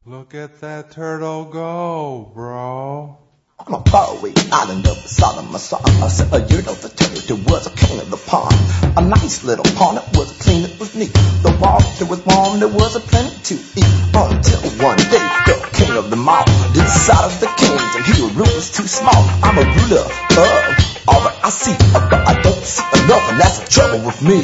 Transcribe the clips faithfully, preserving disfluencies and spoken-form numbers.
Look at that turtle go, bro. On a faraway island of Sodom, I saw a year of the turtle was a king of the pond. A nice little pond, it was clean, it was neat. The water was warm, there was a plenty to eat. Until one day, the king of them all decided the kings and he rule was too small. I'm a ruler of all that I see, but I don't see enough, and that's the trouble with me.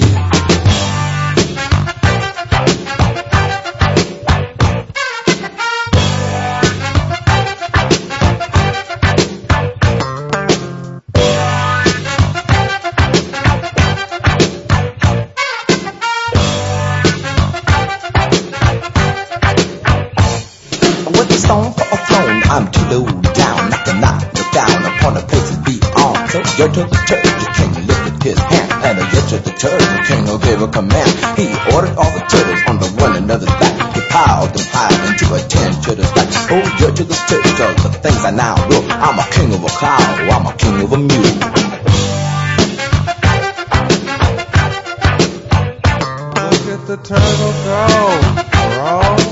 Stone for a throne, I'm too low down, not to knock me down upon the places beyond. So yet to the church, the king lifted his hand, and yet to the church, the king gave a command. He ordered all the turtles under one another's back. He piled them high into a ten turtle stack. Oh, yet to the church, all the things I now will. I'm a king of a cloud, I'm a king of a mule. Look at the turtle go, bro.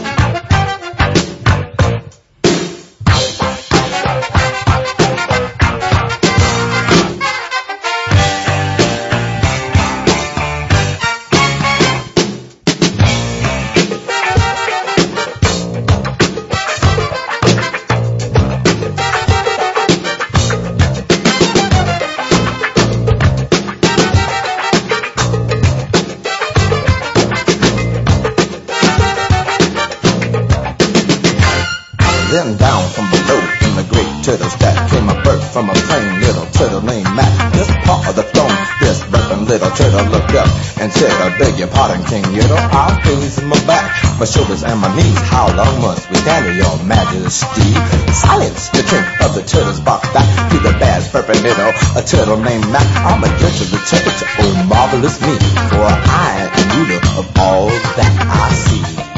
Then down from below in the great turtle stack came a bird from a plain little turtle named Matt. This part of the throne, this burping little turtle looked up and said, I beg your pardon, King Yiddo, I'll place my back, my shoulders and my knees. How long must we stand here, your majesty? Silence, the king of the turtles barked back to the bad burping little a turtle named Matt. I'm a judge of the turtle, oh marvelous me, for I am ruler of all that I see.